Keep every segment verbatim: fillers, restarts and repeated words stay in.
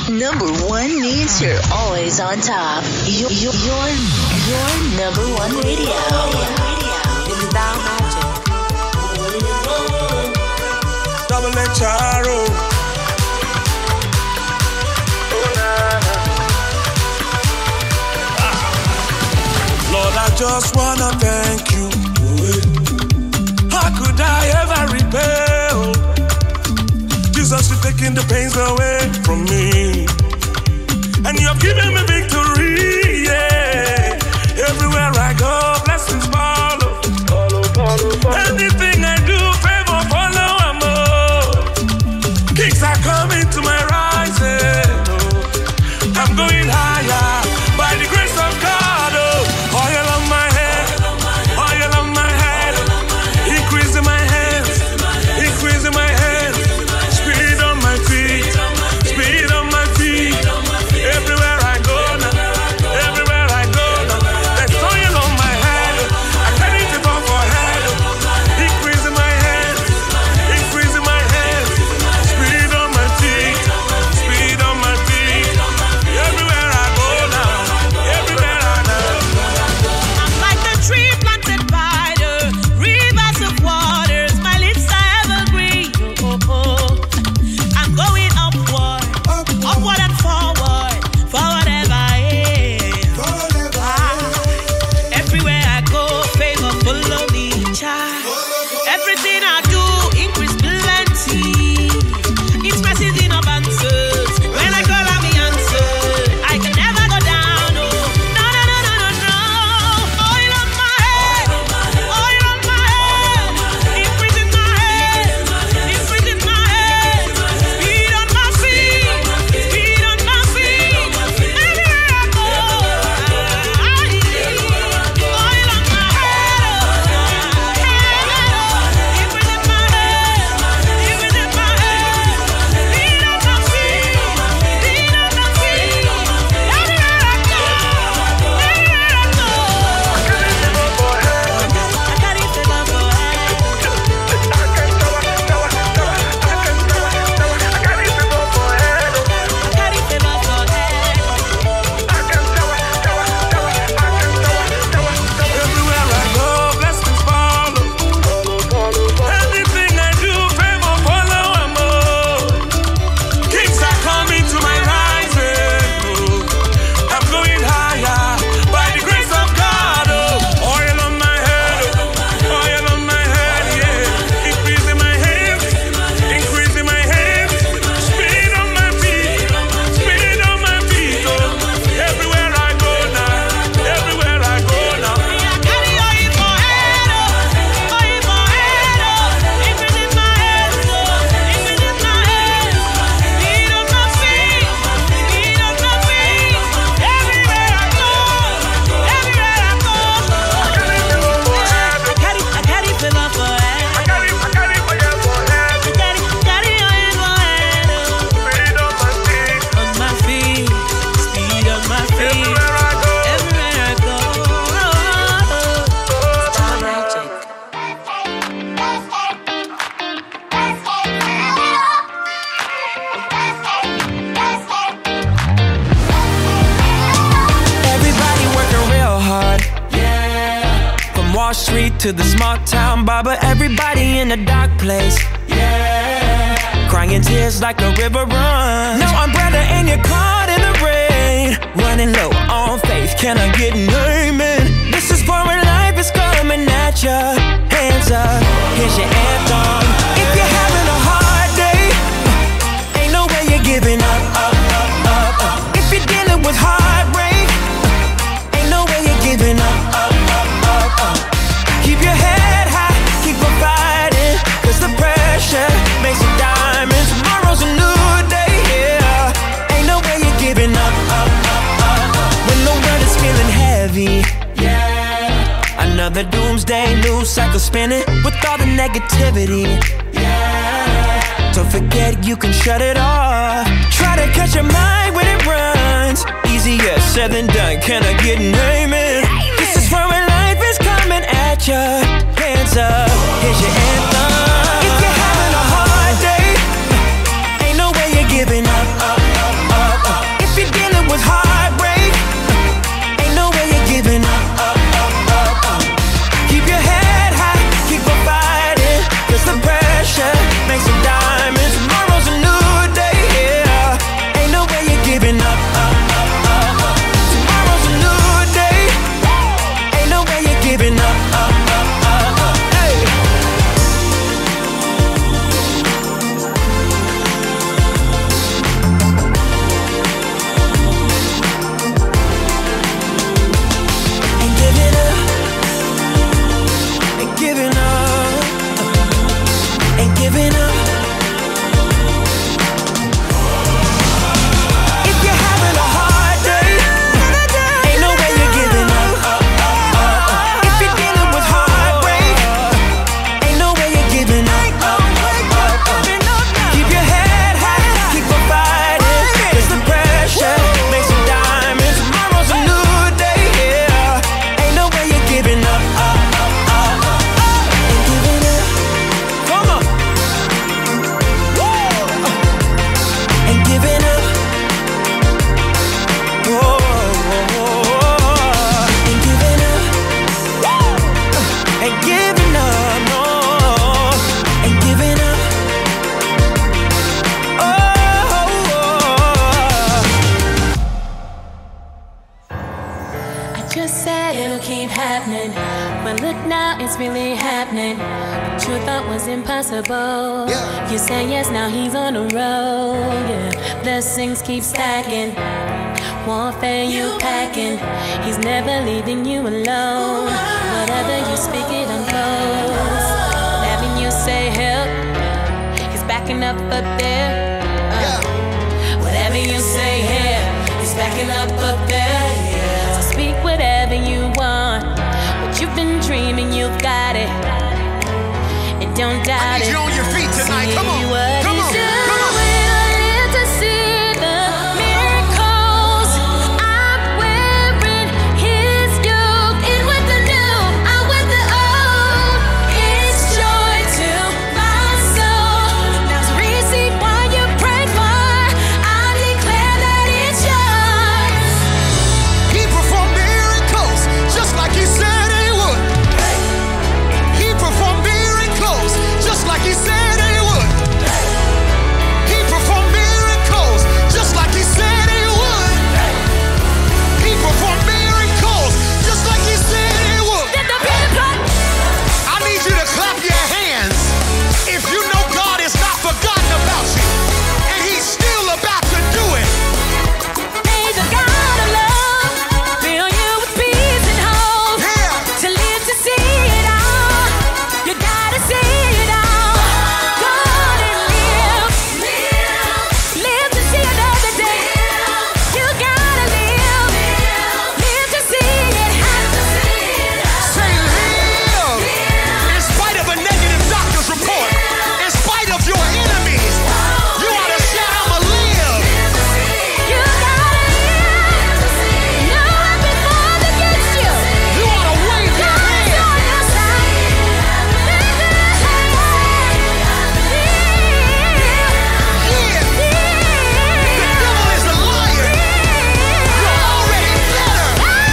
Number one means you're always on top. Your, your, your, your number one radio. It's Style Magic. Double H R O. Lord, I just wanna thank you. How could I ever repay? Oh, Jesus, you're taking the pains away from me, and you're giving me victory. Yeah, everywhere I go, blessings follow. Follow, follow, follow. Anything I do, favor follow. I'm more. Kicks are coming to my rising. Oh, I'm going higher by the grace of God. Oh, oil on my head, oil on my head, increase in my hands, increase in my hands, speed on my feet, speed on my feet. Everywhere I go now, everywhere I go now, there's oil on my head. I carry it above my head, increase in my hands, increase in my hands, speed on my feet, speed on my feet. Everywhere I go now, everywhere I go. I'm like the tree planted by the rivers of waters. My lips are evergreen. Oh, oh, oh. I'm going upward, upward and forward, forward ever. Yeah. Ah. Everywhere I go, favor follow me, child. Everything I do, increase plenty. It's message in abundance. When I call, I'm the answer. I can never go down. Oh, no, no, no, no, no, no. Oil on my head, oil on my head, increase in my head, increase in my head, speed on my feet, speed on my feet. Everywhere I go, I oil on my head, increase in my head, increase in my head, speed on my feet, speed on my feet. Everywhere I go, everywhere I go. I carry favor for head. I carry favor for head. Everywhere I go, blessings follow. Anything I do, favor follow. I'm more. Kings are coming to my rising. Oh, I'm going higher by the grace of God. Oh, oil on my head, oil on my head. Yeah, increase in my hands, increase in my hands, speed on my feet, speed on my feet. Oh, everywhere I go now, everywhere I go now. I carry oil for head, oh, oil for head, oh, increase in my head, oh, increase in my head, speed on my feet, speed on my feet. Everywhere I go, everywhere I go. I carry, I carry favor for head. I carry, I carry fire for head, I carry, carry oil for head, oh, speed on my feet. on my feet, speed on my feet. Everywhere I go. Everywhere I go. Style Magic. Everybody working real hard, yeah. From Wall Street to the small town barber, everybody in a dark place, yeah. Crying tears like a river runs. No umbrella and you're caught in the rain. Running low on faith, can I get an amen? This is for when life is coming at ya. Hands up, here's your anthem. If you're having a hard day, ain't no way you're giving up, up, up, up, up. If you're dealing with heartbreak, ain't no way you're giving up, up, up, up, up. Keep your head high, keep on fighting, cause the pressure makes it diamonds. Tomorrow's a new day, yeah. Ain't no way you're giving up, up, up, up, up. When the world is feeling heavy, yeah. Another doomsday news cycle spinning with all the negativity, yeah. Don't forget you can shut it off. Try to catch your mind when it runs. Easier said than done, can I get an amen? This is for when life is coming at ya. Hands up, here's your anthem. If you're having a hard day, ain't no way you're giving up, up, up, up, look now, it's really happening. What you thought was impossible. Yeah. You say yes, now he's on the road. Yeah. Blessings keep stacking. Warfare you packing. He's never leaving you alone. Whatever you speak, it unfolds. Whenever you say help, he's backing up up there. Uh, whatever you say here, he's backing up up there. Yeah. So speak whatever you want. What you've been dreaming, you've got it. And don't doubt I need it. you on your feet tonight. See Come on. what Come he's on. doing. Come on. I live to see the miracles. I'm wearing his yoke. In with the new, out with the old. It's joy to my soul. Now receive what you prayed for. I declare that it's yours. He performed miracles just like he said he would. He performed miracles just like he said he would. He performed miracles just like he said he would. He performed miracles just like he said he would. Let the beat clap. I need you to clap your hands if you know God has not forgotten about you and he's still about to do it. He's a God of love. Fill you with peace and hope. Yeah. To live to see it all. You gotta see it all. Go on and live. Live to see another day. You gotta live. Live to see it happen. Say live. In spite of a negative doctor's report, in spite of your enemies, you ought to shout, I'ma live. You gotta live. No weapon formed against you. You ought to wave your God's hand. on your side. Yeah. The devil is a liar. You're already better.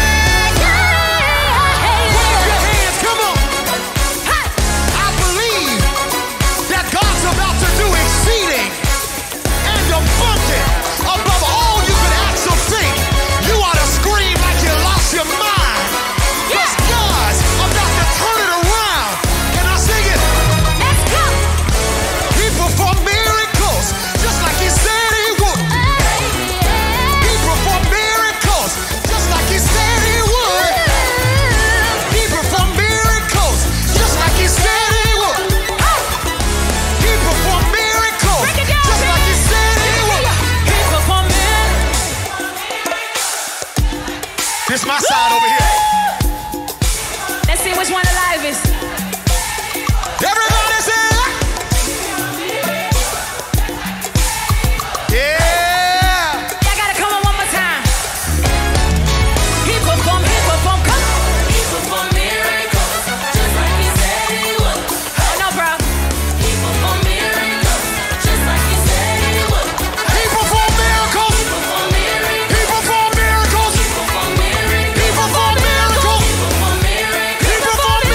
Wave your hands, come on. I believe that God's about to do exceeding and abundant above all you could ask or think. You ought to scream like you lost your mind. Because God's about to turn it around. Can I sing it? Let's go. He performed miracles just like he said he would. He performed miracles just like he said he would. He performed miracles just like he said he would. He performed miracles Break it down, just like he said he would. He performed it. This my side over here. Let's see which one alive is. Everybody say yeah. Y'all gotta come on one more time. He performed, he performed, come on. He performed miracles just like he said he would. Oh no, bro. He performed miracles just like he said he would. He performed miracles. Performed miracles. He performed miracles. Performed miracles. He performed miracles. Performed miracles. He performed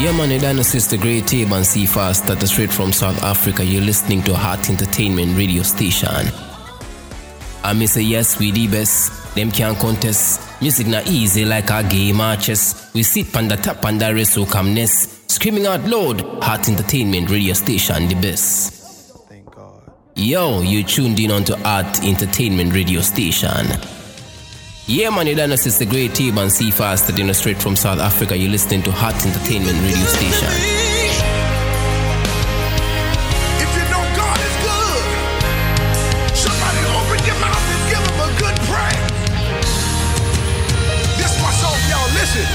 Yeah, man, you done sister Great Tape and C Fast that is straight from South Africa. You're listening to Heart Entertainment radio station. I may say yes, we the best. Them can't contest. Music not easy like our gay matches. We sit on the top and the rest so calmness. Screaming out loud, Heart Entertainment radio station, the best. Thank God. Yo, you tuned in onto Heart Entertainment radio station. Yeah, man, you done us sister Great Tape and C Fast that you know straight from South Africa. You're listening to Heart Entertainment radio station. If you know God is good, somebody open your mouth and give him a good praise. This is my song, y'all. Listen.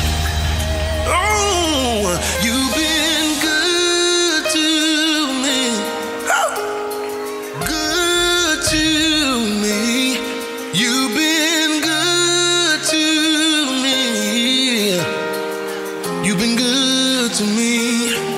Oh, you've been good to me. Oh, good to me. You've been good to me. You've been good to me.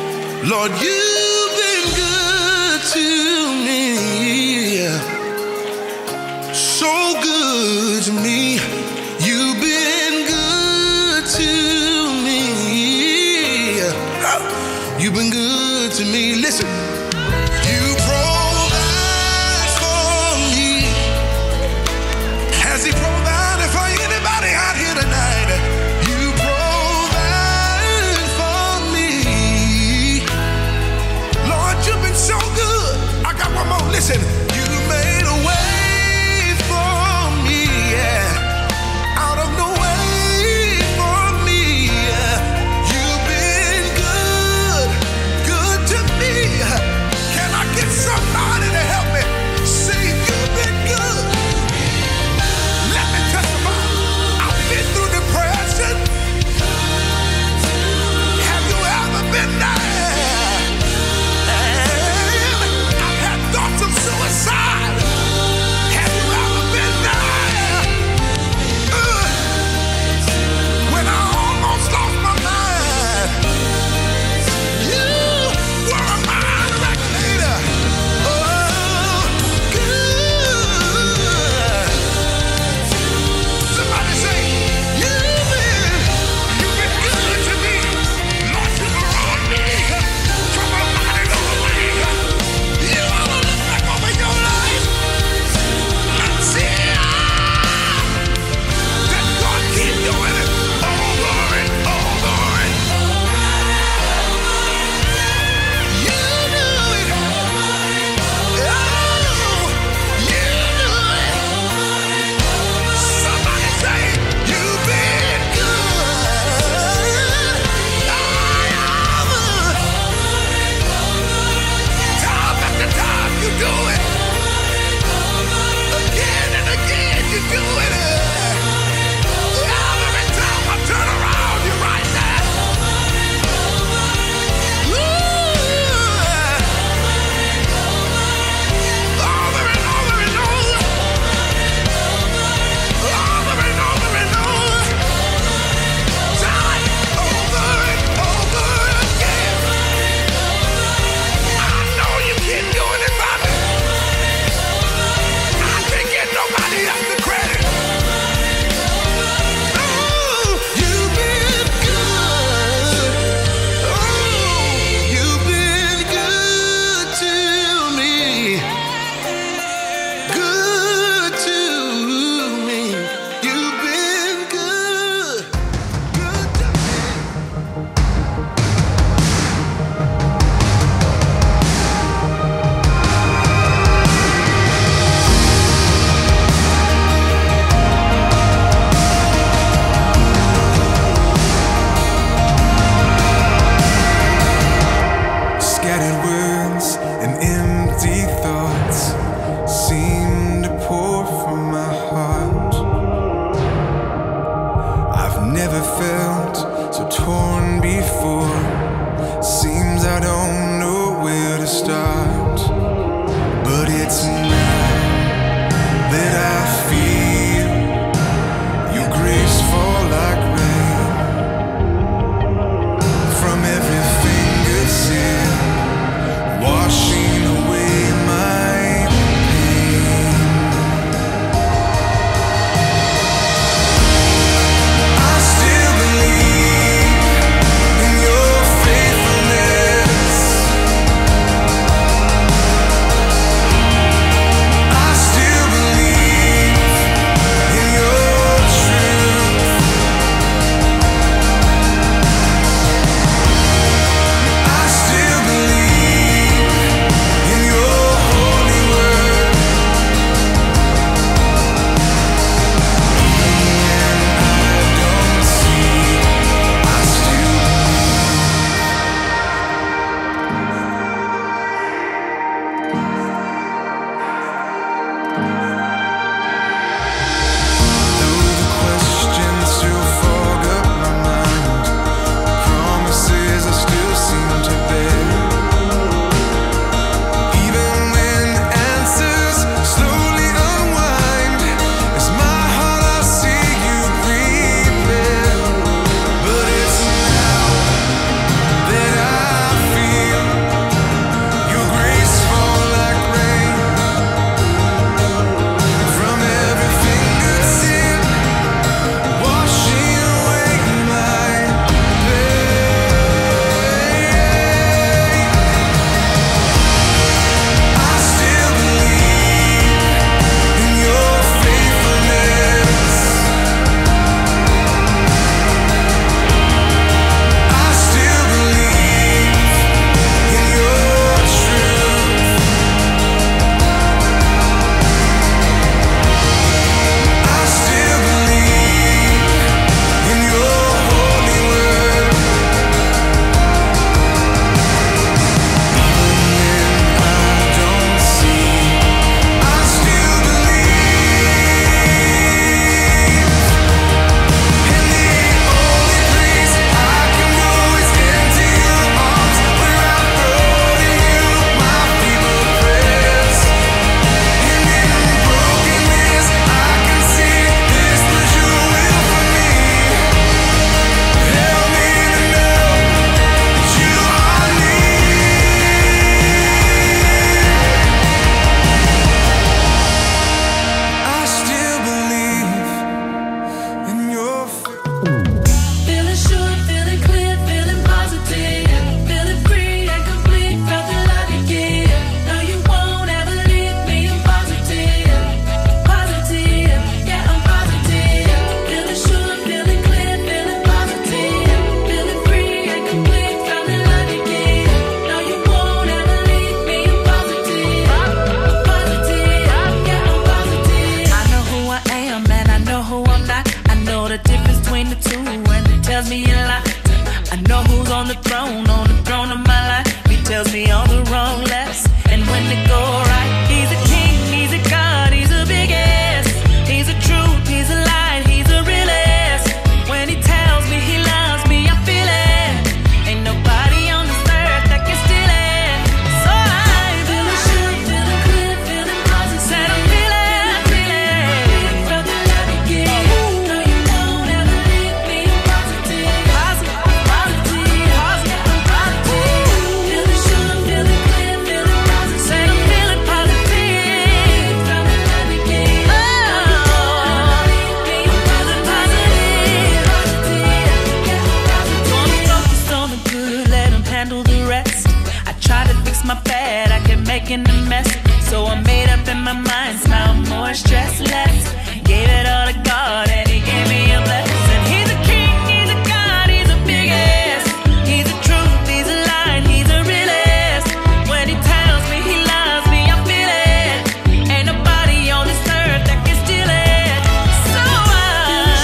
Feeling sure, feeling clear, feeling positive. Feeling free and complete, felt the love you give. No, you won't ever leave me. I'm positive, positive, yeah, I'm positive. Feeling sure, feeling clear, feeling positive. Feeling free and complete, felt the love you give. No, you won't ever leave me. I'm positive, positive, yeah, I'm positive. I know who I am and I know who I'm not. I know the difference between the two and it tells me a lot. I know who's on the throne, on the throne of my life. He tells me all the wrong lefts and when to go right. He's a king, he's a god, he's a big ass. He's a truth, he's a light, he's a real ass. When he tells me he loves me, I feel it. Ain't nobody on this earth that can steal it. So I'm feeling sure, feeling clear, feeling positive. Said I'm feeling, feeling. Felt the love you give. No, you won't ever leave me. Positive, positive, positive, positive, positive. Feeling sure, feeling clear, feeling positive. Said I'm feeling positive. Felt the love you give. No, you won't ever leave me. Feeling positive, positive, yeah, positive. Gonna focus on the good, let him handle the rest. I try to fix my bad, I kept making a mess. So I made up in my mind, smile more, stress less. Gave it all to God and he gave me a blessing. He's a king, he's a god, he's a big ass. He's a truth, he's a light, he's a real ass. When he tells me he loves me, I feel it. Ain't nobody on this earth that can steal it. So I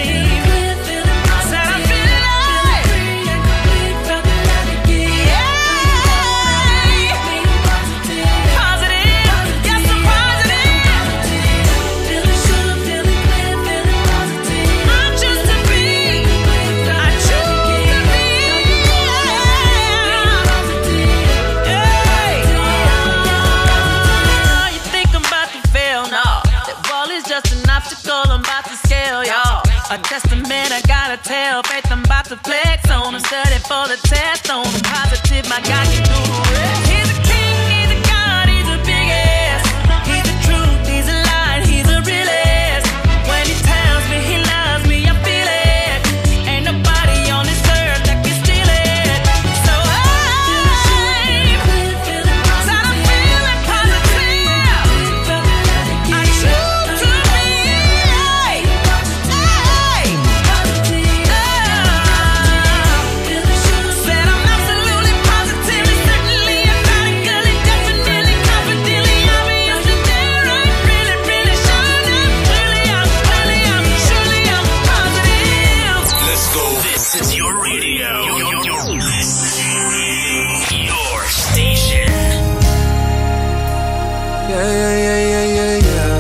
said I'm feeling like positive, yes I'm positive. I choose to be, I choose to be. Hey. You think I'm about to fail? No, that wall is just an obstacle I'm about to scale, y'all. A testament I gotta tell, faith I'm about to flex on. I'm studying for the test on. I'm positive my God can do the rest. He's a king, he's a god, he's a big ass. He's the truth, he's a light, he's a real ass. When he tells me he loves me, I feel it. Ain't nobody on this earth that can steal it. So I said I'm feeling positive. I choose to be. Hey, hey. Said I'm absolutely positively, certainly, emphatically, definitely, confidently, obviously, there I'm really, really sure that really, I'm really, I'm surely, I'm positive. Let's go. This is your radio. Your station. Yeah, yeah, yeah, yeah, yeah, yeah.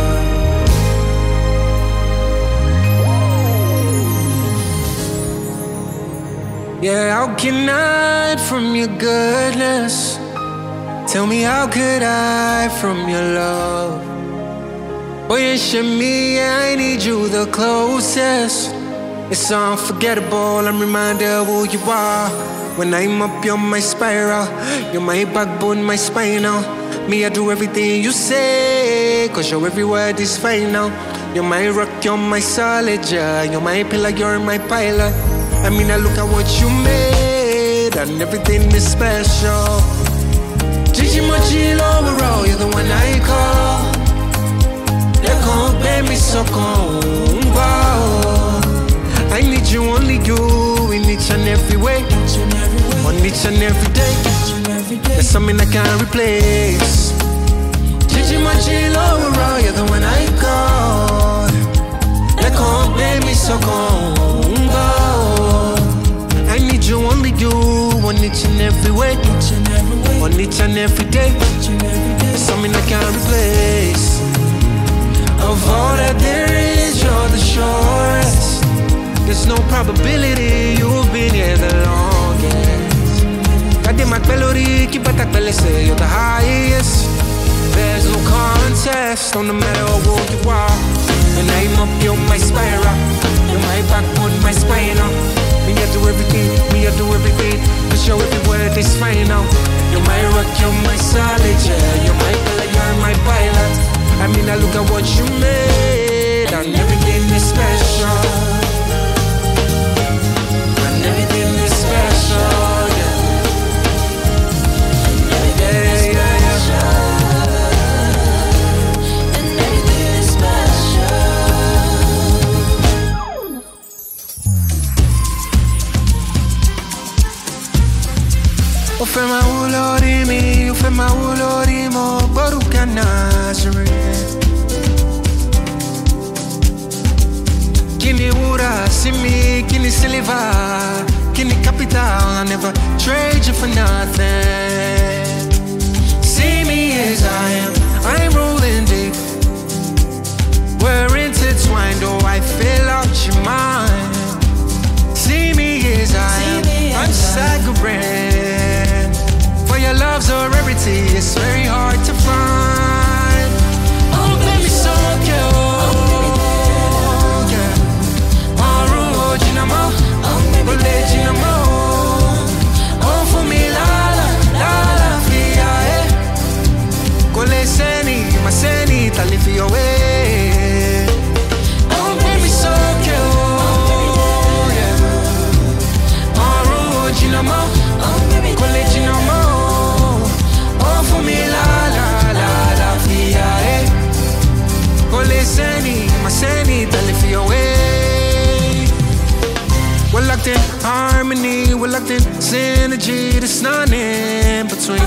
Yeah, how can I hide from your goodness? Tell me how could I hide from your love? Boy, you should me, I need you the closest. It's unforgettable, I'm reminded of who you are. When I'm up, you're my spiral. You're my backbone, my spinal. Me, I do everything you say, cause your every word is final. You're my rock, you're my solid, yeah. You're my pillar, you're my pilot. I mean, I look at what you made, and everything is special. Gigi Mochilo overall, you're the one I call. You can't pay me so come, wow. I need you, only you, in each and every way. On each and every day. There's something I can't replace. Gigi Mochilo overall, you're the one I call. You can't pay me so come, wow. I need you, only you, on each and every way. On each and every day. There's something I can't replace. Of all that there is, you're the shortest. There's no probability you've been here the longest. Kadimak melody, keep attack say you're the highest. There's no contest, no matter who you are. When I'm up, you're my spiral. You're my backbone, my spinal. Me, I do everything, me, I do everything. Cause your every word is final. You're my rock, you're my solid, yeah. You're my pillar, you're my pilot. I mean, I look at what you made, and everything is special. O fema ulorimi, o fema ulorimo, Baruch Nazareth. Kini ura, simi, kini silver, kini capital. I never trade you for nothing. See me as I am, I'm rolling deep. We're intertwined, oh I fill out your mind. See me as I am, I'm saccharine. For your love's a rarity, it's very hard to find. Oh, let me soak you, yeah. Oh, Ruho, Jinamo, oh, let Jinamo. Oh, for me, la la, la la, fia, eh. Kole seni, maseni, talifi your way. Oh, let me soak you, yeah. Oh, Ruho, Jinamo, Kole Jinamo. Oh, for me, la la la la, fia, eh. Kole seni, maseni, talifi your way. We're locked in harmony, we're locked in synergy. There's none in between.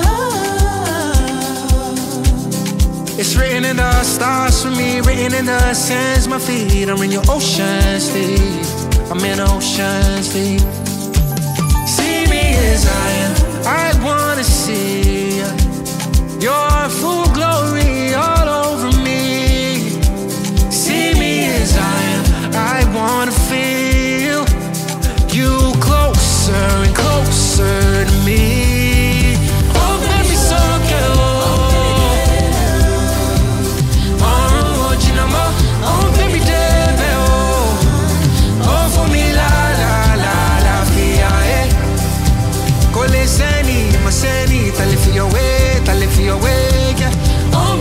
It's written in the stars for me, written in the sands, my feet. I'm in your oceans deep, I'm in oceans deep. See me as I am, I wanna see your full glory all over me. See me as I am, I wanna feel you closer and closer to me. Oh, let me soak you. Oh, Jinamo, oh, baby, baby, oh. Oh, for me, la, la, la, la, fia, eh. Kole seni, maseni, talifi your way, talifi your way, yeah. Oh,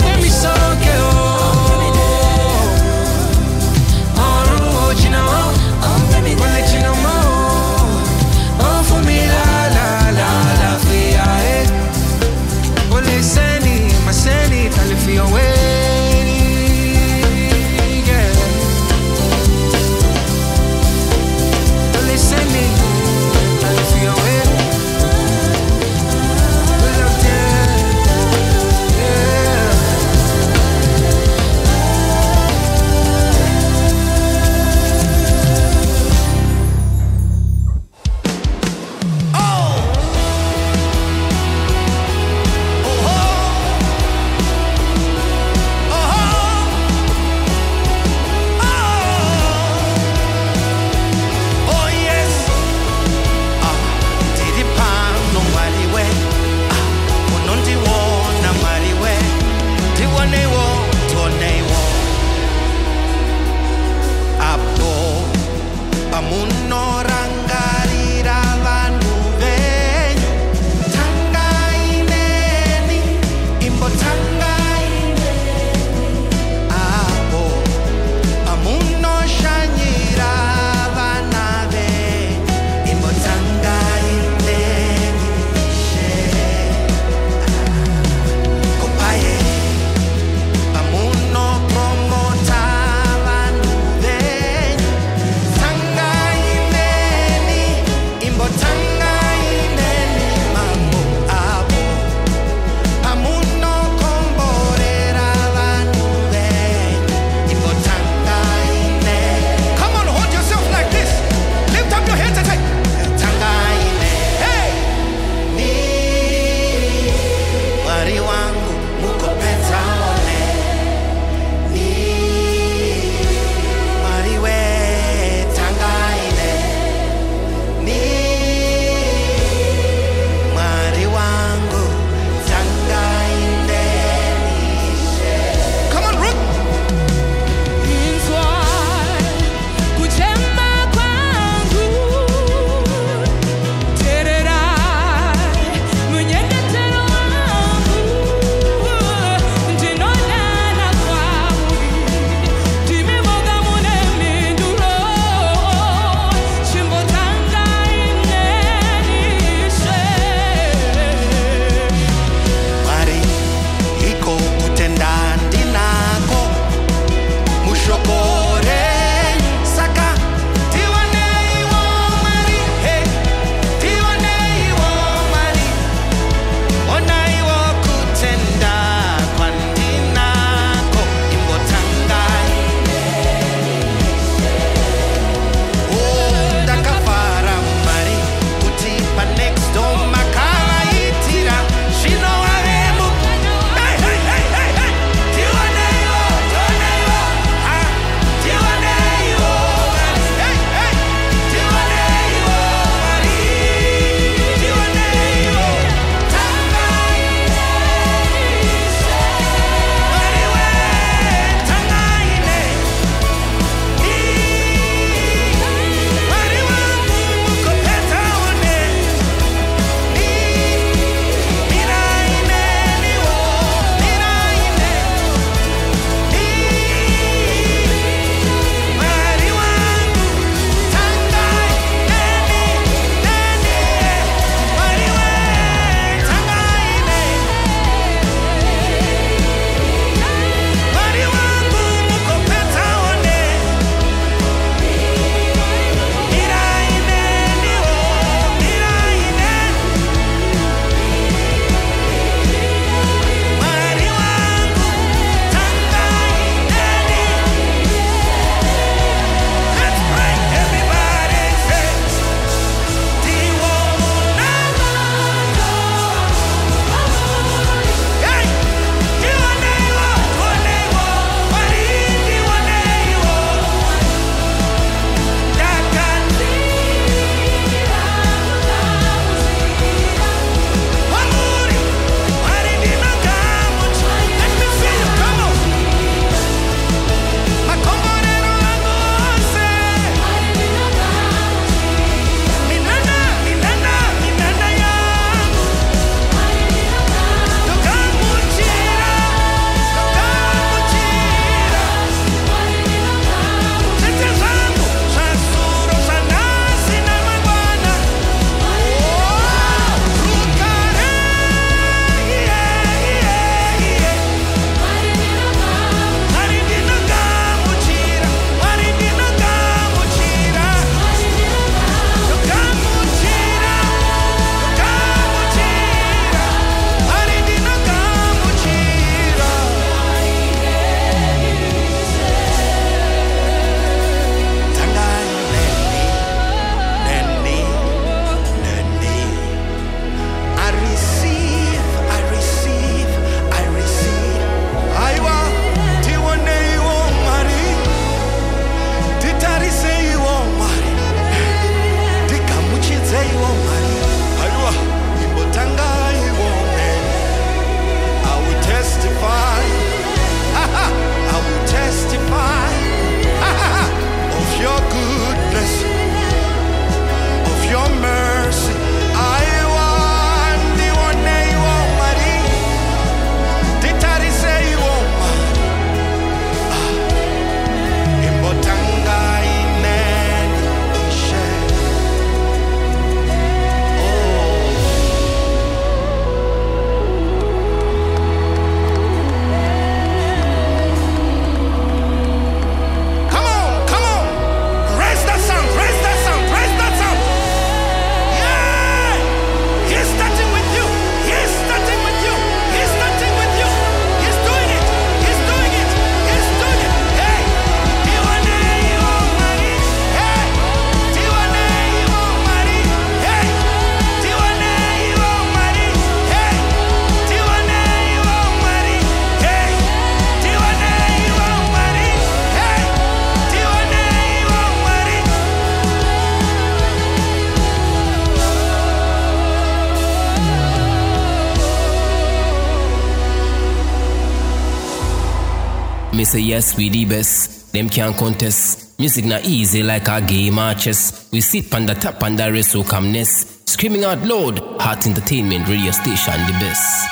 say yes, we the best. Them can't contest. Music not easy like a game or chess. We sit on the top and the rest so calmness. Screaming out loud, Heart Entertainment Radio Station, the best.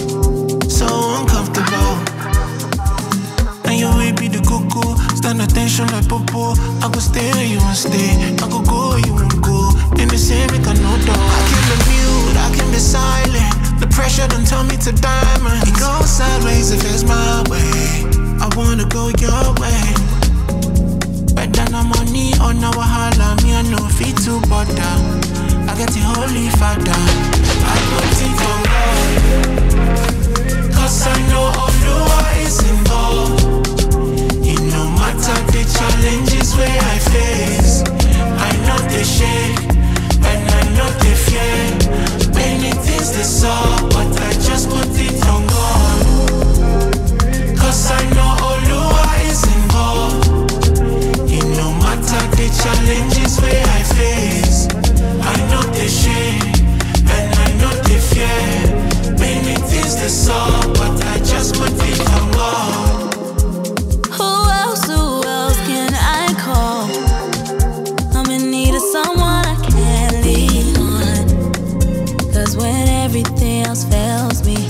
Stand attention. motion like popo. I go stay where you want stay. I go go where you want go. In the same we can no dog. I can be mute, I can be silent. The pressure don't turn me to diamond. It goes sideways if it's my way. I wanna go your way. Better no money or no wahala. Me I know fit to bother. I get the holy father. I put it on God. Cause I know Oluwa is involved. It no matter the challenges where I face. I know they shake and I know they fear. Many things they saw, but I just put it on God. Cause I know Oluwa is involved. It no matter the challenges where I face. I know they shake and I know they fear. Many things they saw, but I just put it on God. Who else, who else can I call? I'm in need of someone I can lean on. Cause when everything else fails me,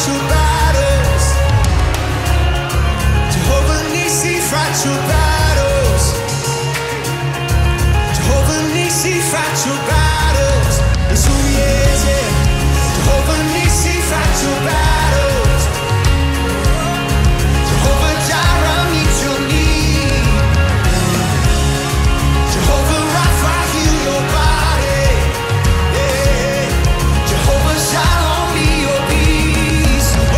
your battles. Jehovah Nissi, fight your battles. Jehovah Nissi, fight your battles. It's who he is, yeah. Jehovah Nissi, fight your battles. Jehovah Jireh, meet your need. Jehovah Rapha, heal your body. Yeah. Jehovah Shalom, be your peace.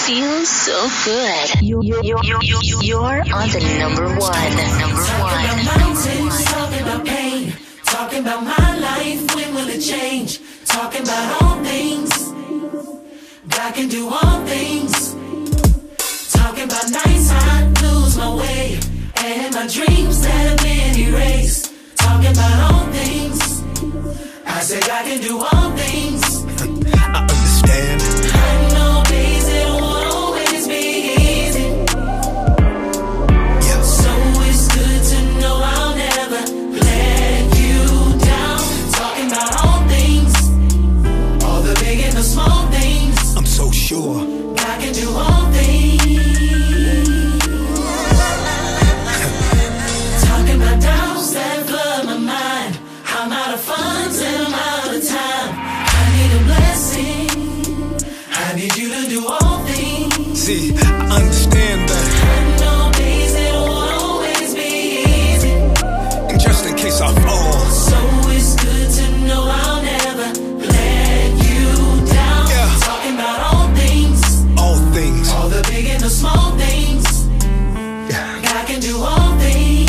feels so good. You, you, you, you, you, you're on the number one. Number Talking about one. mountains, talking about pain, talking about my life, when will it change? Talking about all things, God can do all things. Talking about nights I lose my way, and my dreams that have been erased. Talking about all things, I say God can do all things. I understand. I know days it won't always be easy. Yeah. So it's good to know I'll never let you down. Talking about all things, all the big and the small things. I'm so sure. God can do all things. Talking about doubts that flood my mind. I'm out of funds and I'm out of time. I need a blessing. I need you to do all things. See, I understand that. I know days it won't always be easy. And just in case I fall, So it's good to know I'll never let you down. Yeah. Talking about all things, all things. all the big and the small things. Yeah. God can do all things.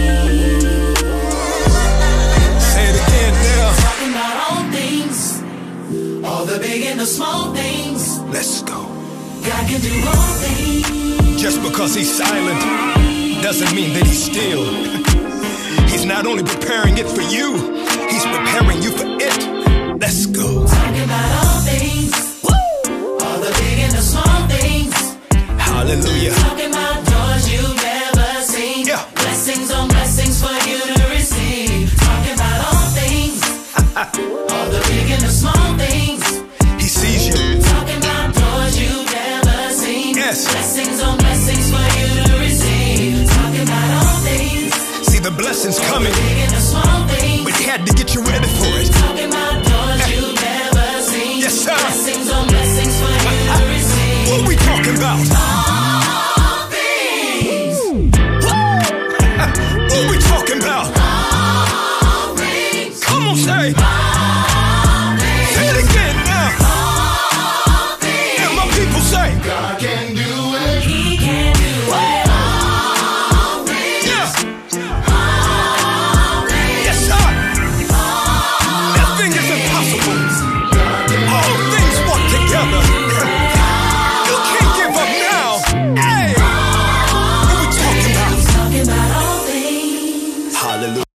Say it again now. Talking about all things, all the big and the small things. Let's go. God can do all things. Just because he's silent doesn't mean that he's still. He's not only preparing it for you, he's preparing you for it. Let's go. Talking about all things, all the big and the small things. Hallelujah. Talking about doors you've never seen. Yeah. Blessings on blessings for you to receive. Talking about all things, all the big and the small things. He sees you. Talking about doors you've never seen. Yes. Blessings on blessings for you to receive. Talking about all things, See the blessings coming, big and the small things. but he had to get you ready for it. Talking about doors you've never seen. Yes, sir. Blessings on blessings for you to receive. What we talking about? All things, What we talking about? all things, Come on, say. all things, Say it again now. all things. And my people say. God can do it. He can do it. All things, Yeah. all things, Yes, sir. Nothing is impossible. All things work together. You can't give up now. Hey. What we talking about? talking about all things. Hallelujah.